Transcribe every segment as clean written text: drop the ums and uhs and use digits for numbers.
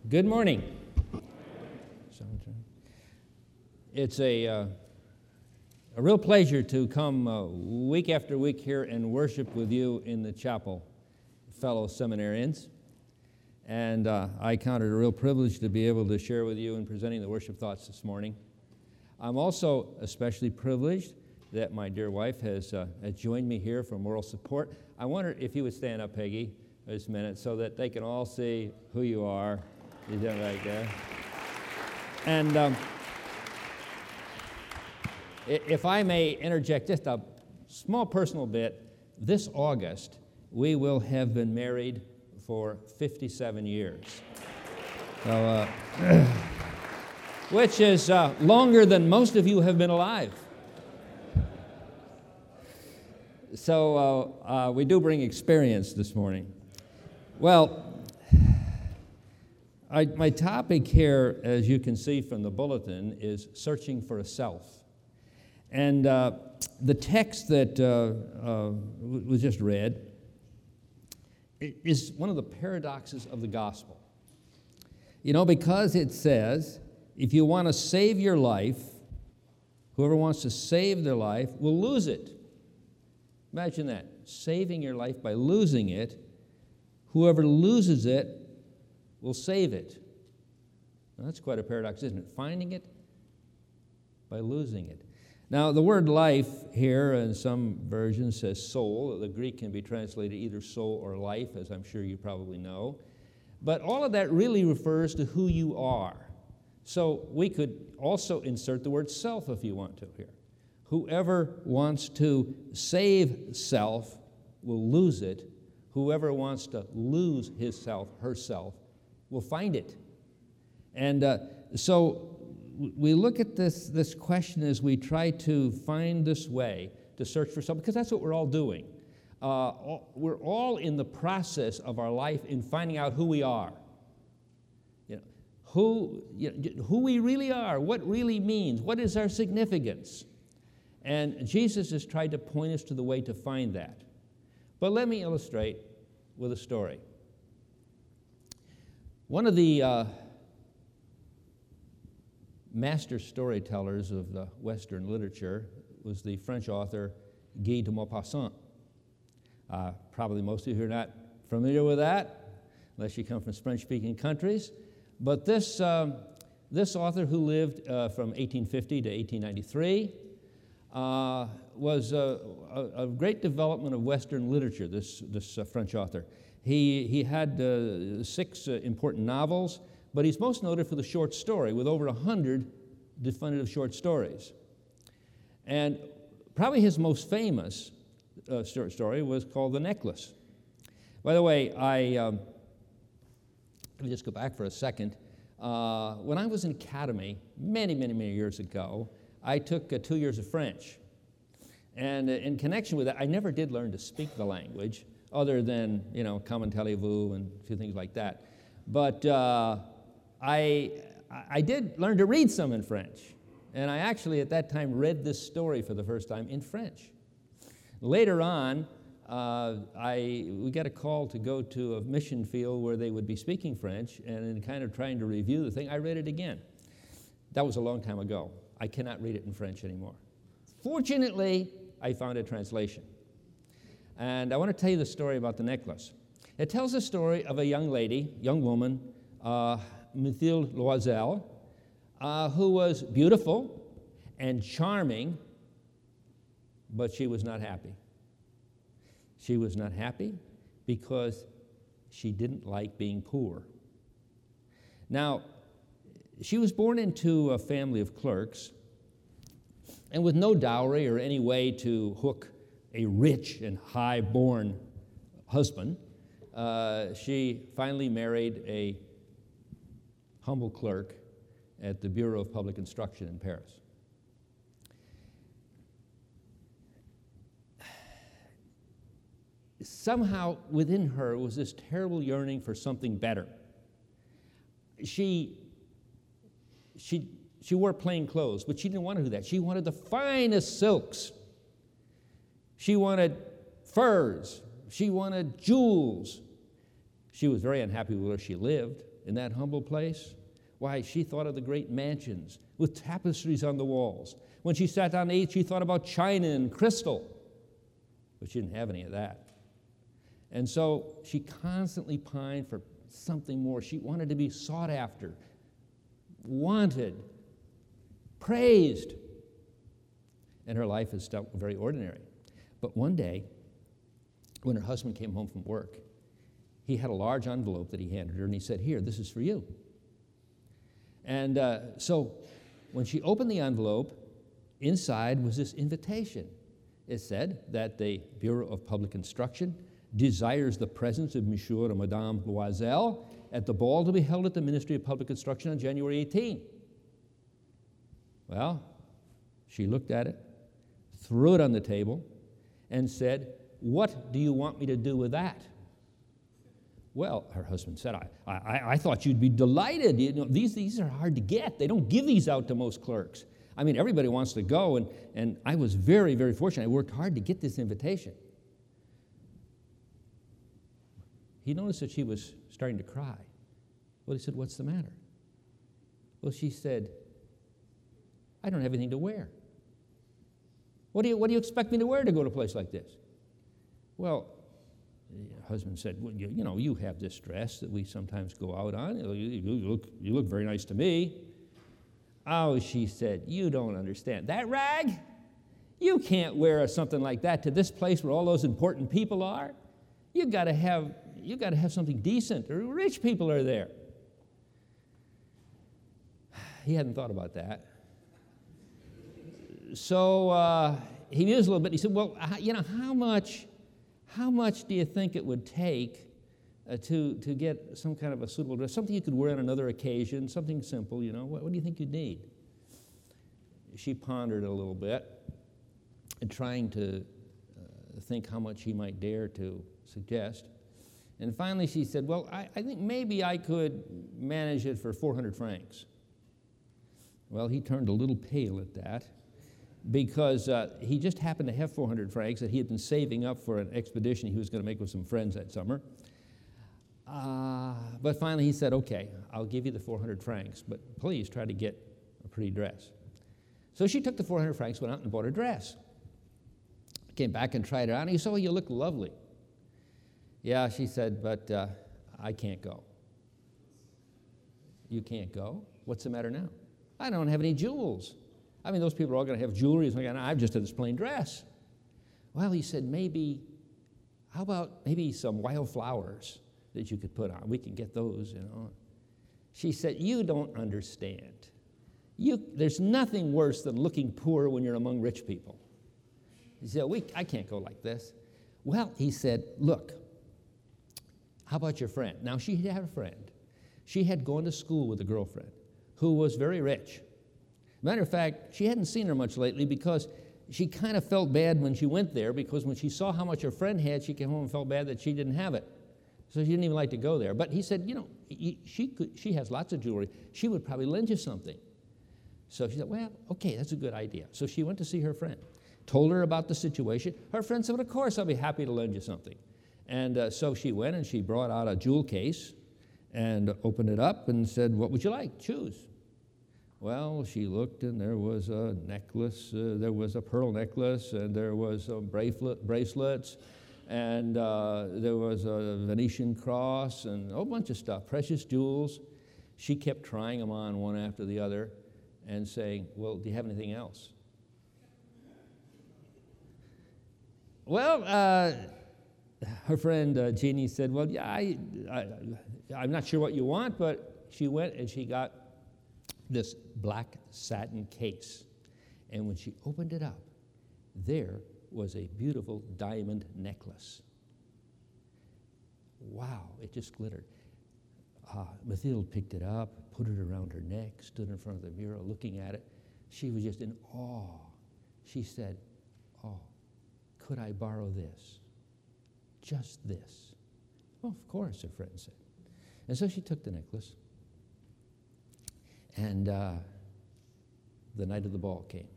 Good morning. It's a real pleasure to come week after week here and worship with you in the chapel, fellow seminarians. And I count it a real privilege to be able to share with you in presenting the worship thoughts this morning. I'm also especially privileged that my dear wife has joined me here for moral support. I wonder if you would stand up, Peggy, this minute so that they can all see who you are. Is that right there? And if I may interject just a small personal bit, this August we will have been married for 57 years. So, which is longer than most of you have been alive. So we do bring experience this morning. Well, my topic here, as you can see from the bulletin, is searching for a self. And the text that was just read is one of the paradoxes of the gospel. You know, because it says, if you want to save your life, whoever wants to save their life will lose it. Imagine that, saving your life by losing it. Whoever loses it will save it. Now, that's quite a paradox, isn't it? Finding it by losing it. Now, the word life here in some versions says soul. The Greek can be translated either soul or life, as I'm sure you probably know. But all of that really refers to who you are. So we could also insert the word self if you want to here. Whoever wants to save self will lose it. Whoever wants to lose his self, herself, will find it. And so we look at this question as we try to find this way to search for something, because that's what we're all doing. We're all in the process of our life in finding out who we are. Who we really are, what really means, what is our significance. And Jesus has tried to point us to the way to find that. But let me illustrate with a story. One of the master storytellers of the Western literature was the French author Guy de Maupassant. Probably most of you are not familiar with that, unless you come from French-speaking countries. But this author, who lived from 1850 to 1893, was a great development of Western literature, this French author. He had 6 important novels, but he's most noted for the short story, with over 100 definitive short stories. And probably his most famous short story was called The Necklace. By the way, let me just go back for a second. When I was in academy, many years ago, I took 2 years of French. And in connection with that, I never did learn to speak the language, other than, comment allez-vous and a few things like that. But I did learn to read some in French. And I actually, at that time, read this story for the first time in French. Later on, we got a call to go to a mission field where they would be speaking French, and in kind of trying to review the thing, I read it again. That was a long time ago. I cannot read it in French anymore. Fortunately, I found a translation. And I want to tell you the story about The Necklace. It tells the story of a young woman, Mathilde Loisel, who was beautiful and charming, but she was not happy. She was not happy because she didn't like being poor. Now, she was born into a family of clerks, and with no dowry or any way to hook a rich and high-born husband, she finally married a humble clerk at the Bureau of Public Instruction in Paris. Somehow within her was this terrible yearning for something better. She wore plain clothes, but she didn't want to do that. She wanted the finest silks. She wanted furs. She wanted jewels. She was very unhappy with where she lived. in that humble place? Why, she thought of the great mansions with tapestries on the walls. When she sat down to eat, she thought about china and crystal, but she didn't have any of that. And so she constantly pined for something more. She wanted to be sought after, wanted, praised. And her life is still very ordinary. But one day, when her husband came home from work, he had a large envelope that he handed her, and he said, "Here, this is for you." And so when she opened the envelope, inside was this invitation. It said that the Bureau of Public Instruction desires the presence of Monsieur and Madame Loisel at the ball to be held at the Ministry of Public Instruction on January 18. Well, she looked at it, threw it on the table, and said, "What do you want me to do with that?" Well, her husband said, I thought you'd be delighted. You know, these are hard to get. They don't give these out to most clerks. I mean, everybody wants to go, and I was very, very fortunate. I worked hard to get this invitation. He noticed that she was starting to cry. Well, he said, "What's the matter?" Well, she said, "I don't have anything to wear." What do you expect me to wear to go to a place like this?" Well, the husband said, "Well, you have this dress that we sometimes go out on. You look very nice to me." "Oh," she said, "you don't understand. That rag? You can't wear something like that to this place where all those important people are. You've got to have something decent, or rich people are there." He hadn't thought about that. So he mused a little bit. He said, "Well, how much do you think it would take to get some kind of a suitable dress, something you could wear on another occasion, something simple, what do you think you'd need?" She pondered a little bit, and trying to think how much he might dare to suggest. And finally she said, "Well, I think maybe I could manage it for 400 francs. Well, he turned a little pale at that, because he just happened to have 400 francs that he had been saving up for an expedition he was going to make with some friends that summer. But finally he said, "Okay, I'll give you the 400 francs, but please try to get a pretty dress." So she took the 400 francs, went out and bought a dress. Came back and tried it on, and he said, "Oh, you look lovely." "Yeah," she said, "but I can't go." "You can't go? What's the matter now?" "I don't have any jewels. I mean, those people are all going to have jewelry. And I've just had this plain dress." Well, he said, how about maybe some wild flowers that you could put on? We can get those, She said, "You don't understand. There's nothing worse than looking poor when you're among rich people." He said, "I can't go like this." Well, he said, "Look, how about your friend?" Now, she had a friend. She had gone to school with a girlfriend who was very rich. Matter of fact, she hadn't seen her much lately because she kind of felt bad when she went there, because when she saw how much her friend had, she came home and felt bad that she didn't have it. So she didn't even like to go there. But he said, she has lots of jewelry. She would probably lend you something. So she said, "Well, okay, that's a good idea." So she went to see her friend, told her about the situation. Her friend said, "Well, of course, I'll be happy to lend you something." And so she went and she brought out a jewel case and opened it up and said, "What would you like? Choose." Well, she looked, and there was a necklace, there was a pearl necklace, and there was some bracelets, and there was a Venetian cross, and a whole bunch of stuff, precious jewels. She kept trying them on one after the other and saying, "Well, do you have anything else?" Well, her friend Jeannie said, "Well, yeah, I'm not sure what you want," but she went and she got this black satin case. And when she opened it up, there was a beautiful diamond necklace. Wow, it just glittered. Mathilde picked it up, put it around her neck, stood in front of the mirror looking at it. She was just in awe. She said, "Oh, could I borrow this? Just this?" "Oh, of course," her friend said. And so she took the necklace. And the night of the ball came.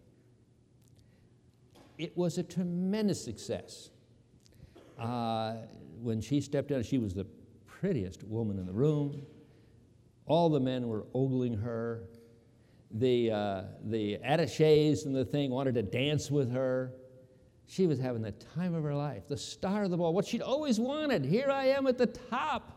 It was a tremendous success. When she stepped out, she was the prettiest woman in the room. All the men were ogling her. The attachés and the thing wanted to dance with her. She was having the time of her life, the star of the ball, what she'd always wanted. Here I am at the top.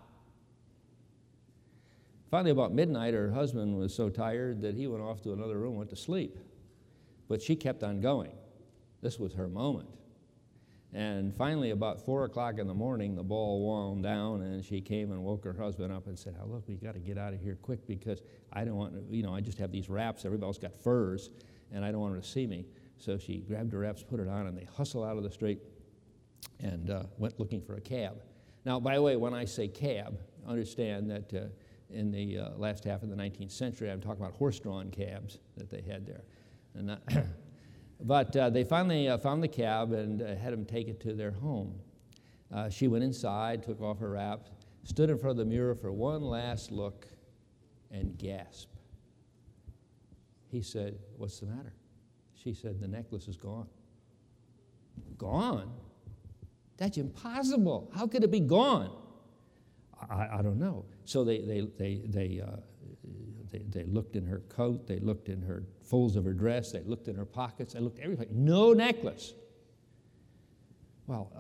Finally, about midnight, her husband was so tired that he went off to another room, went to sleep. But she kept on going. This was her moment. And finally, about 4 o'clock in the morning, the ball wound down, and she came and woke her husband up and said, "Oh, look, we got to get out of here quick because I don't want to, I just have these wraps. Everybody else got furs, and I don't want her to see me." So she grabbed her wraps, put it on, and they hustled out of the street and went looking for a cab. Now, by the way, when I say cab, understand that in the last half of the 19th century, I'm talking about horse-drawn cabs that they had there. And not but they finally found the cab and had him take it to their home. She went inside, took off her wrap, stood in front of the mirror for one last look, and gasped. He said, "What's the matter?" She said, "The necklace is gone." Gone? That's impossible. How could it be gone? I don't know. So they looked in her coat, they looked in her folds of her dress, they looked in her pockets, they looked everywhere. No necklace. Well,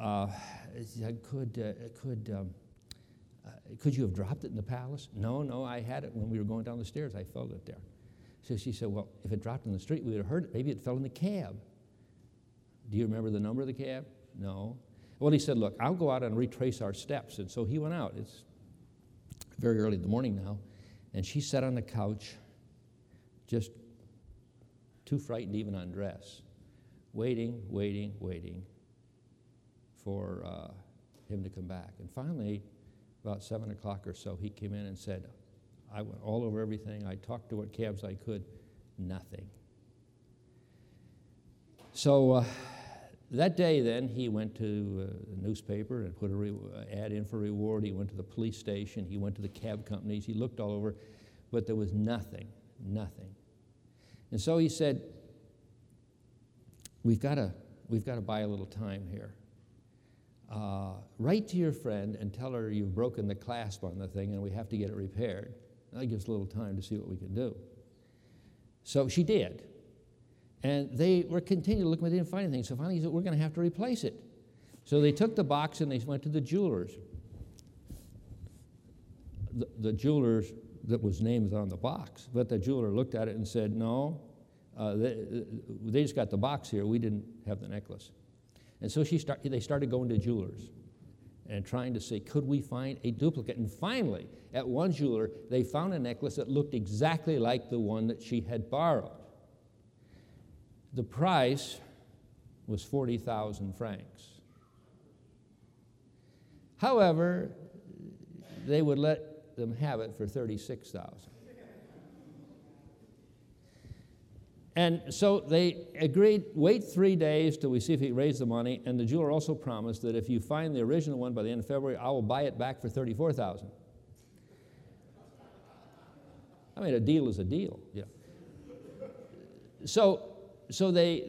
could you have dropped it in the palace? No, I had it when we were going down the stairs. I felt it there. So she said, "Well, if it dropped in the street, we would have heard it. Maybe it fell in the cab." Do you remember the number of the cab? No. Well, he said, "Look, I'll go out and retrace our steps." And so he went out. It's very early in the morning now. And she sat on the couch, just too frightened to even undress, waiting for him to come back. And finally, about 7 o'clock or so, he came in and said, "I went all over everything. I talked to what cabs I could. Nothing." So that day then, he went to the newspaper and put an ad in for reward. He went to the police station. He went to the cab companies. He looked all over, but there was nothing. And so he said, we've got to buy a little time here. Write to your friend and tell her you've broken the clasp on the thing and we have to get it repaired. That gives a little time to see what we can do. So she did. And they were continuing to look, but they didn't find anything. So finally he said, "We're going to have to replace it." So they took the box and they went to the jeweler's. The jeweler's that was named on the box, but the jeweler looked at it and said, "No, they just got the box here. We didn't have the necklace." And so they started going to jewelers and trying to see, could we find a duplicate? And finally, at one jeweler, they found a necklace that looked exactly like the one that she had borrowed. The price was 40,000 francs. However, they would let them have it for 36,000. And so they agreed, wait 3 days till we see if he raised the money, and the jeweler also promised that if you find the original one by the end of February, I will buy it back for 34,000. I mean, a deal is a deal, yeah. So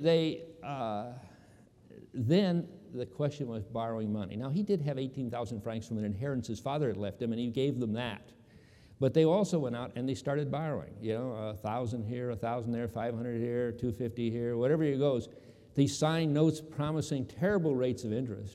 then the question was borrowing money. Now, he did have 18,000 francs from an inheritance his father had left him, and he gave them that. But they also went out and they started borrowing, 1,000 here, 1,000 there, 500 here, 250 here, whatever it goes. They signed notes promising terrible rates of interest,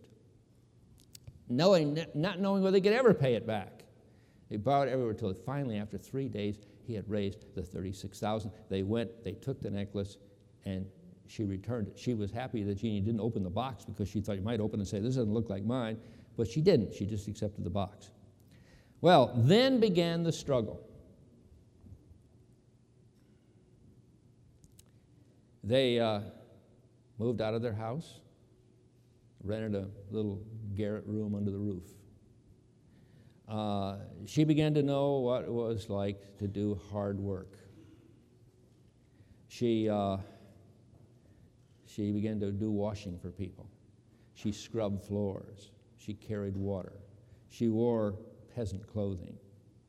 not knowing whether they could ever pay it back. They borrowed everywhere until finally, after 3 days, he had raised the 36,000. They went, they took the necklace, and she returned it. She was happy that Jeannie didn't open the box because she thought he might open and say, "This doesn't look like mine," but she didn't. She just accepted the box. Well, then began the struggle. They moved out of their house, rented a little garret room under the roof. She began to know what it was like to do hard work. She began to do washing for people. She scrubbed floors. She carried water. She wore peasant clothing.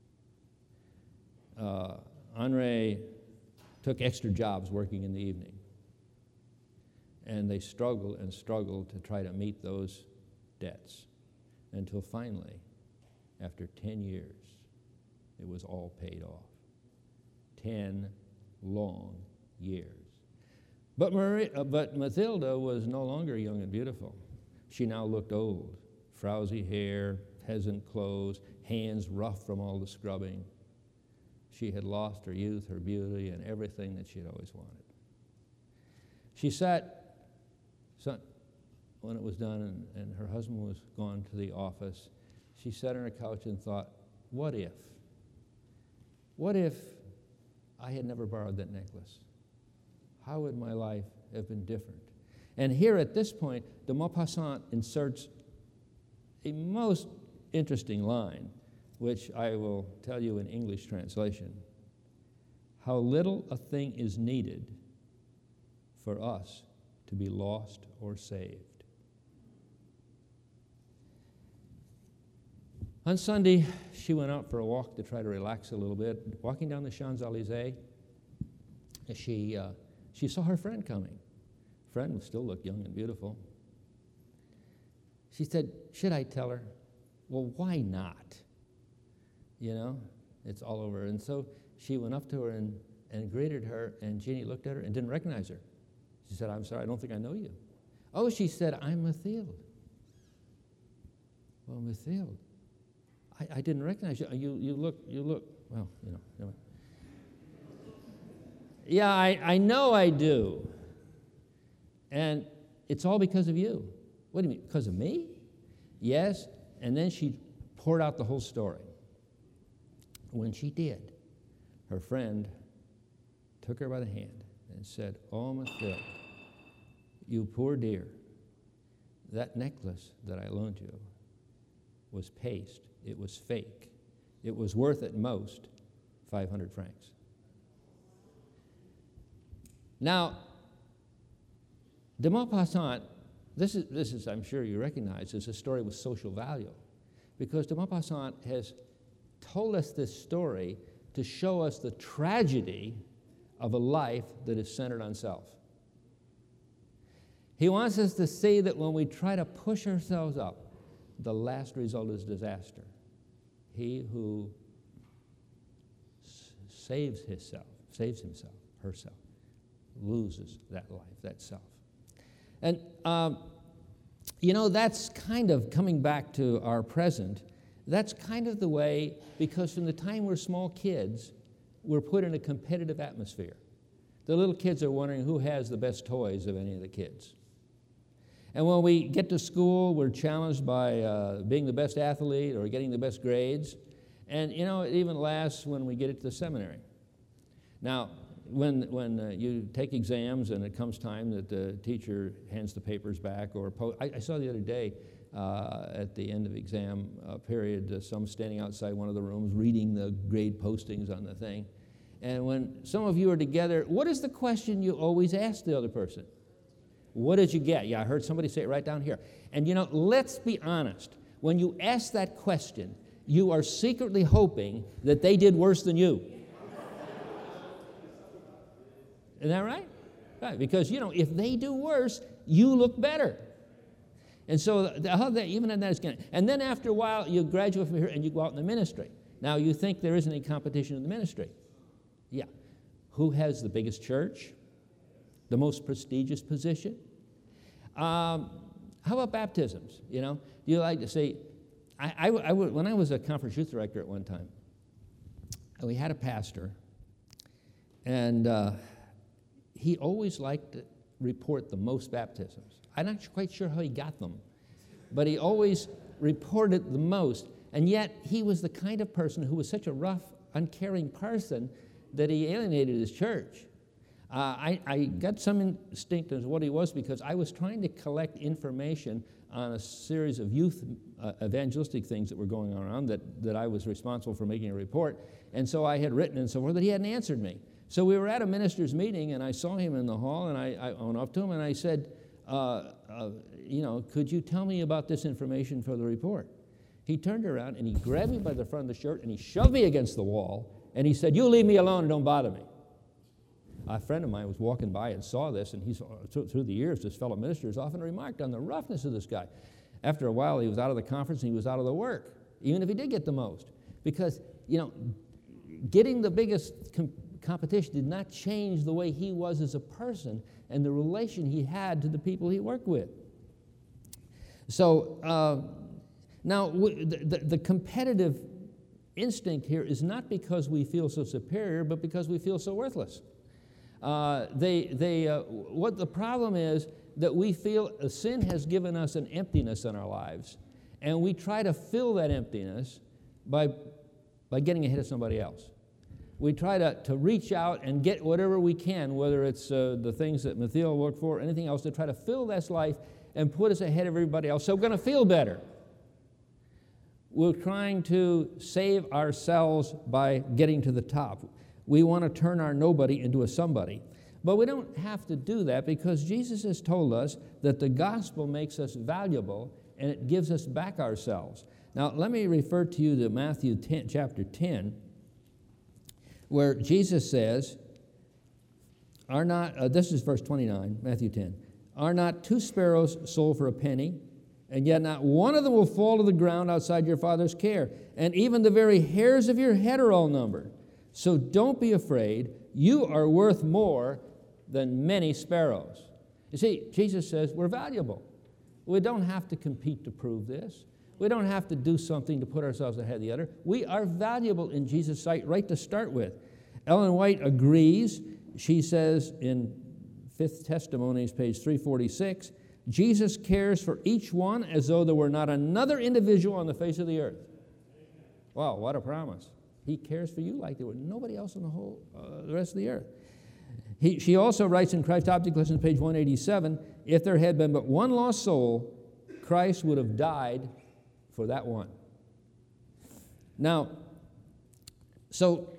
Henri took extra jobs working in the evening. And they struggled and struggled to try to meet those debts until finally, after 10 years, it was all paid off. 10 long years. But Mathilda was no longer young and beautiful. She now looked old, frowsy hair, peasant clothes, hands rough from all the scrubbing. She had lost her youth, her beauty, and everything that she had always wanted. She sat, when it was done and her husband was gone to the office, she sat on her couch and thought, what if? What if I had never borrowed that necklace? How would my life have been different? And here at this point, de Maupassant inserts a most interesting line, which I will tell you in English translation. How little a thing is needed for us to be lost or saved. On Sunday, she went out for a walk to try to relax a little bit. Walking down the Champs-Élysées, she saw her friend coming. Friend still looked young and beautiful. She said, should I tell her? Well, why not? You know, it's all over. And so she went up to her and greeted her, and Jeannie looked at her and didn't recognize her. She said, I'm sorry, I don't think I know you. Oh, she said, I'm Mathilde. Well, Mathilde, I didn't recognize you. You look, well, you know. Anyway. Yeah, I know I do. And it's all because of you. What do you mean, because of me? Yes, and then she poured out the whole story. When she did, her friend took her by the hand and said, oh, Mathilde, you poor dear, that necklace that I loaned you was paste. It was fake. It was worth at most 500 francs. Now, de Maupassant, this is, I'm sure you recognize, is a story with social value, because de Maupassant has told us this story to show us the tragedy of a life that is centered on self. He wants us to see that when we try to push ourselves up, the last result is disaster. He who saves himself, herself, loses that life, that self. And, you know, that's kind of coming back to our present. That's kind of the way, because from the time we're small kids, we're put in a competitive atmosphere. The little kids are wondering who has the best toys of any of the kids. And when we get to school, we're challenged by being the best athlete or getting the best grades. And, you know, it even lasts when we get into the seminary. Now, when you take exams and it comes time that the teacher hands the papers back, or I saw the other day at the end of exam period, some standing outside one of the rooms reading the grade postings on the thing. And when some of you are together, what is the question you always ask the other person? What did you get? Yeah, I heard somebody say it right down here. And you know, let's be honest. When you ask that question, you are secretly hoping that they did worse than you. Isn't that right? Right, because, you know, if they do worse, you look better. And so even in that is going to, and then after a while, you graduate from here and you go out in the ministry. Now, you think there isn't any competition in the ministry. Yeah. Who has the biggest church? The most prestigious position? How about baptisms? You know, do you like to say, when I was a conference youth director at one time, we had a pastor, and he always liked to report the most baptisms. I'm not quite sure how he got them, but he always reported the most, and yet he was the kind of person who was such a rough, uncaring person that he alienated his church. I got some instinct as what he was, because I was trying to collect information on a series of youth evangelistic things that were going on around that I was responsible for making a report. And so I had written and so forth, but he hadn't answered me. So we were at a minister's meeting, and I saw him in the hall, and I went up to him, and I said, you know, could you tell me about this information for the report? He turned around, and he grabbed me by the front of the shirt, and he shoved me against the wall, and he said, you leave me alone and don't bother me. A friend of mine was walking by and saw this, and through the years, this fellow minister has often remarked on the roughness of this guy. After a while, he was out of the conference and he was out of the work, even if he did get the most. Because, you know, getting the biggest competition did not change the way he was as a person and the relation he had to the people he worked with. So now the competitive instinct here is not because we feel so superior, but because we feel so worthless. What the problem is that we feel sin has given us an emptiness in our lives, and we try to fill that emptiness by getting ahead of somebody else. We try to reach out and get whatever we can, whether it's the things that Matthiel worked for or anything else, to try to fill this life and put us ahead of everybody else so we're going to feel better. We're trying to save ourselves by getting to the top. We want to turn our nobody into a somebody. But we don't have to do that because Jesus has told us that the gospel makes us valuable and it gives us back ourselves. Now, let me refer to you to Matthew 10, chapter 10, where Jesus says, this is verse 29, Matthew 10, "Are not 2 sparrows sold for a penny? And yet not one of them will fall to the ground outside your Father's care. And even the very hairs of your head are all numbered. So don't be afraid. You are worth more than many sparrows." You see, Jesus says we're valuable. We don't have to compete to prove this. We don't have to do something to put ourselves ahead of the other. We are valuable in Jesus' sight right to start with. Ellen White agrees. She says in Fifth Testimonies, page 346, Jesus cares for each one as though there were not another individual on the face of the earth. Wow, what a promise. He cares for you like there were nobody else on the rest of the earth. She also writes in Christ Object Lessons, page 187, if there had been but one lost soul, Christ would have died for that one. Now, so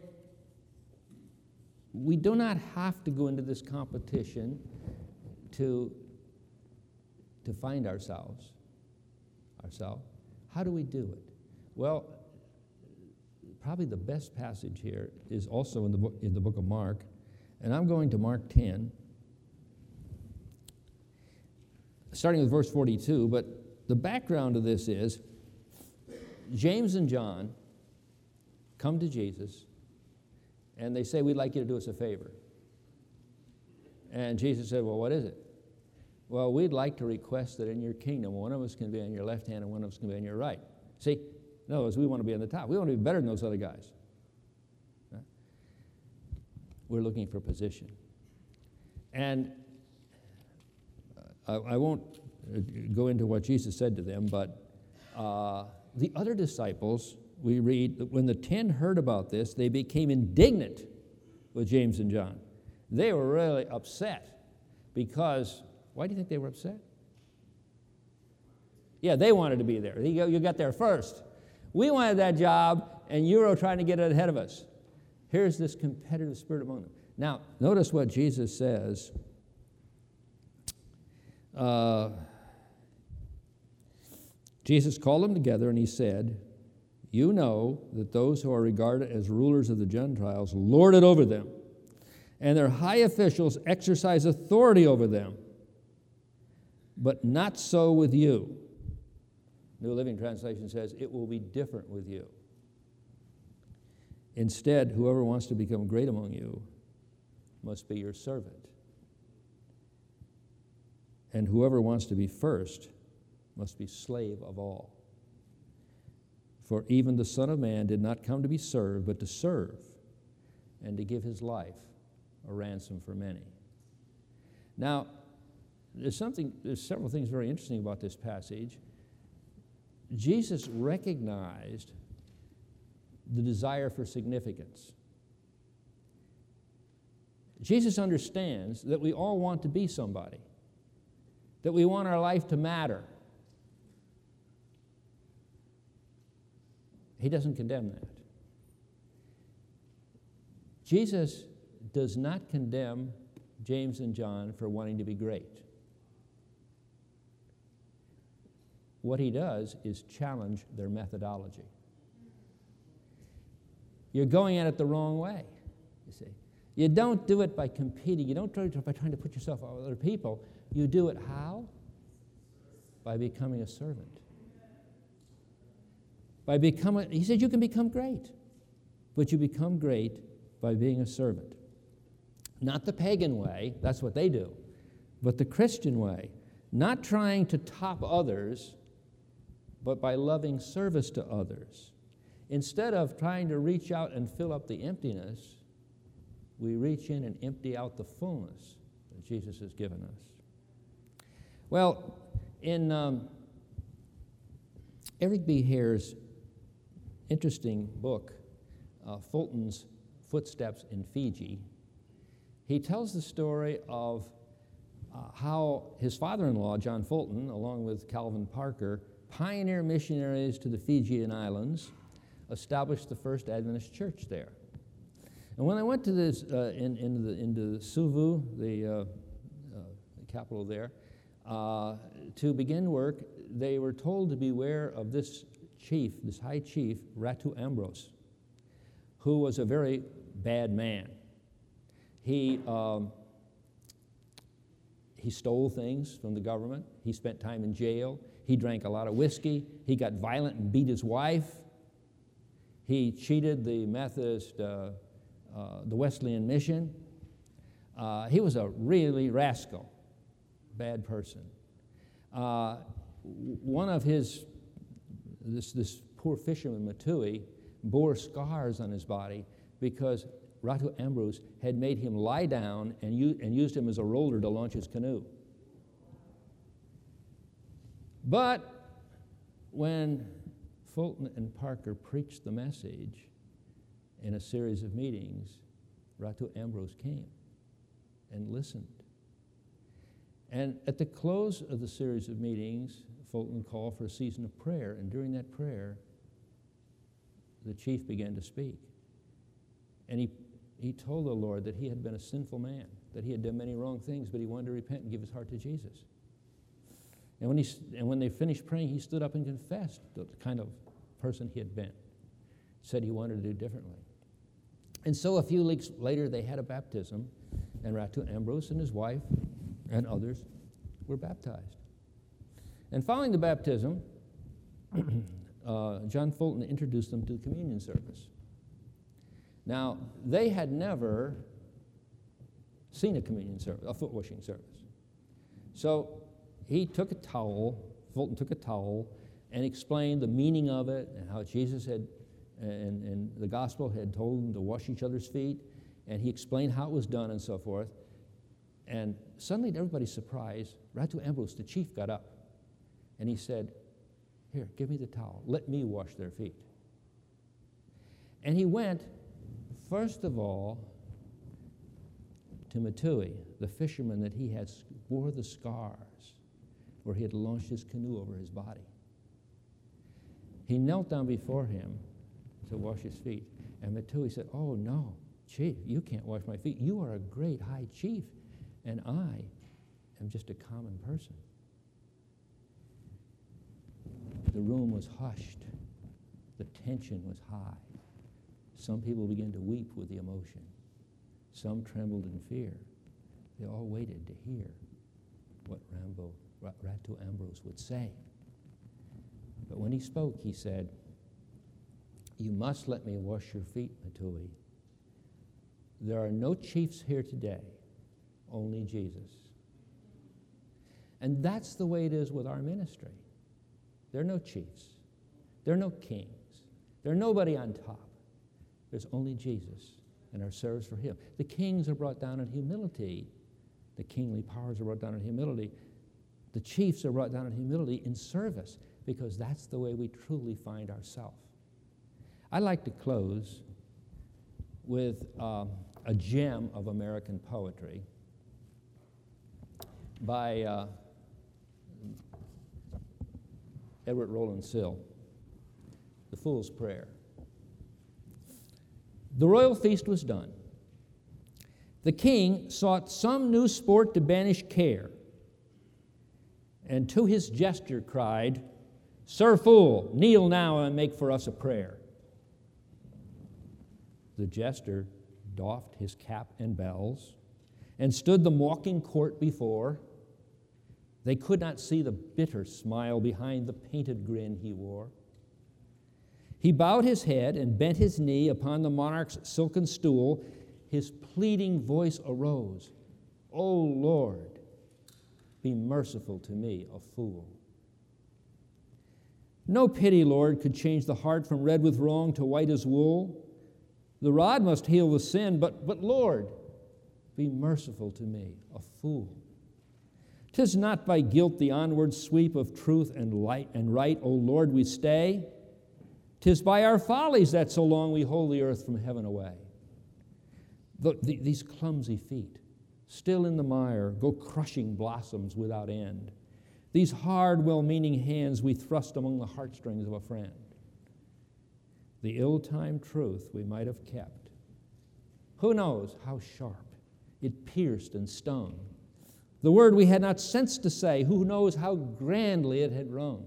we do not have to go into this competition to find ourselves. How do we do it? Well, probably the best passage here is also in the book of Mark, and I'm going to Mark 10, starting with verse 42, but the background of this is James and John come to Jesus, and they say, we'd like you to do us a favor. And Jesus said, well, what is it? Well, we'd like to request that in your kingdom, one of us can be on your left hand and one of us can be on your right. See, in other words, we want to be on the top. We want to be better than those other guys. Right? We're looking for position. And I won't go into what Jesus said to them, but the other disciples, we read that when the 10 heard about this, they became indignant with James and John. They were really upset because... Why do you think they were upset? Yeah, they wanted to be there. You got there first. We wanted that job, and you were trying to get it ahead of us. Here's this competitive spirit among them. Now, notice what Jesus says. Jesus called them together, and he said, you know that those who are regarded as rulers of the Gentiles lord it over them, and their high officials exercise authority over them. But not so with you. New Living Translation says, it will be different with you. Instead, whoever wants to become great among you must be your servant. And whoever wants to be first must be slave of all. For even the Son of Man did not come to be served, but to serve, and to give his life a ransom for many. Now, there's several things very interesting about this passage. Jesus recognized the desire for significance. Jesus understands that we all want to be somebody, that we want our life to matter. He doesn't condemn that. Jesus does not condemn James and John for wanting to be great. What he does is challenge their methodology. You're going at it the wrong way, you see. You don't do it by competing. You don't do it by trying to put yourself over other people. You do it how? By becoming a servant. He said you can become great, but you become great by being a servant. Not the pagan way, that's what they do, but the Christian way. Not trying to top others, but by loving service to others. Instead of trying to reach out and fill up the emptiness, we reach in and empty out the fullness that Jesus has given us. Well, in Eric B. Hare's interesting book, Fulton's Footsteps in Fiji, he tells the story of how his father-in-law, John Fulton, along with Calvin Parker, pioneer missionaries to the Fijian Islands, established the first Adventist church there. And when I went to this, into Suvu, the capital there, to begin work, they were told to beware of this chief, this high chief, Ratu Ambrose, who was a very bad man. He stole things from the government. He spent time in jail. He drank a lot of whiskey. He got violent and beat his wife. He cheated the Methodist, the Wesleyan mission. He was a really rascal, bad person. One of his, this poor fisherman, Matui, bore scars on his body because Ratu Ambrose had made him lie down and used him as a roller to launch his canoe. But when Fulton and Parker preached the message in a series of meetings, Ratu Ambrose came and listened. And at the close of the series of meetings, Fulton called for a season of prayer, and during that prayer, the chief began to speak. And he told the Lord that he had been a sinful man, that he had done many wrong things, but he wanted to repent and give his heart to Jesus. And when they finished praying, he stood up and confessed the kind of person he had been. Said he wanted to do differently. And so a few weeks later, they had a baptism, and Ratu Ambrose and his wife and others were baptized. And following the baptism, John Fulton introduced them to the communion service. Now, they had never seen a communion service, a foot washing service. So he took a towel, Fulton took a towel, and explained the meaning of it and how Jesus had, and the gospel had told them to wash each other's feet, and he explained how it was done and so forth. And suddenly, to everybody's surprise, Ratu Ambrose, the chief, got up, and he said, "Here, give me the towel. Let me wash their feet." And he went, first of all, to Matui, the fisherman that he had wore the scars where he had launched his canoe over his body. He knelt down before him to wash his feet. And Matui said, "Oh, no, chief, you can't wash my feet. You are a great high chief, and I am just a common person." The room was hushed. The tension was high. Some people began to weep with the emotion. Some trembled in fear. They all waited to hear what Ratu Ambrose would say. But when he spoke, he said, "You must let me wash your feet, Matui. There are no chiefs here today, only Jesus." And that's the way it is with our ministry. There are no chiefs. There are no kings. There's nobody on top. There's only Jesus and our service for him. The kings are brought down in humility. The kingly powers are brought down in humility. The chiefs are brought down in humility in service, because that's the way we truly find ourselves. I'd like to close with a gem of American poetry by Edward Rowland Sill, The Fool's Prayer. The royal feast was done. The king sought some new sport to banish care, and to his jester cried, "Sir Fool, kneel now and make for us a prayer." The jester doffed his cap and bells and stood the mocking court before. They could not see the bitter smile behind the painted grin he wore. He bowed his head and bent his knee upon the monarch's silken stool. His pleading voice arose, "O Lord, be merciful to me, a fool." No pity, Lord, could change the heart from red with wrong to white as wool. The rod must heal the sin, but Lord, be merciful to me, a fool. 'Tis not by guilt the onward sweep of truth and light and right, O Lord, we stay. 'Tis by our follies that so long we hold the earth from heaven away. These clumsy feet, still in the mire, go crushing blossoms without end. These hard, well-meaning hands we thrust among the heartstrings of a friend. The ill-timed truth we might have kept. Who knows how sharp it pierced and stung? The word we had not sense to say, who knows how grandly it had rung?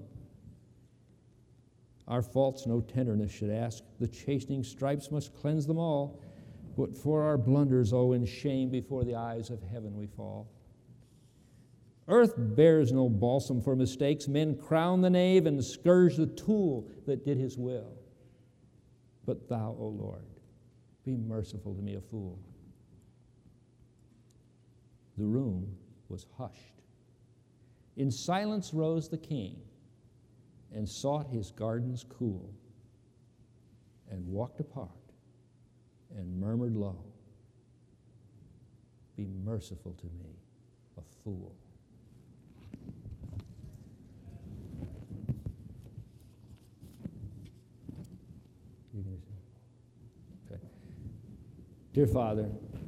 Our faults no tenderness should ask. The chastening stripes must cleanse them all. But for our blunders, oh, in shame before the eyes of heaven we fall. Earth bears no balsam for mistakes. Men crown the knave and scourge the tool that did his will. But thou, O Lord, be merciful to me, a fool. The room was hushed. In silence rose the king and sought his gardens cool and walked apart and murmured low, "Be merciful to me, a fool." Okay. Dear Father,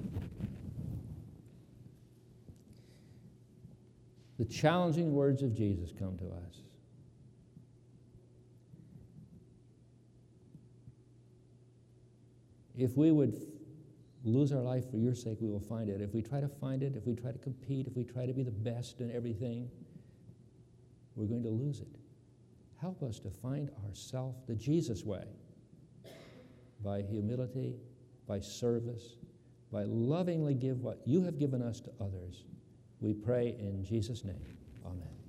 the challenging words of Jesus come to us. If we would lose our life for your sake, we will find it. If we try to find it, if we try to compete, if we try to be the best in everything, we're going to lose it. Help us to find ourselves the Jesus way, by humility, by service, by lovingly give what you have given us to others. We pray in Jesus' name. Amen.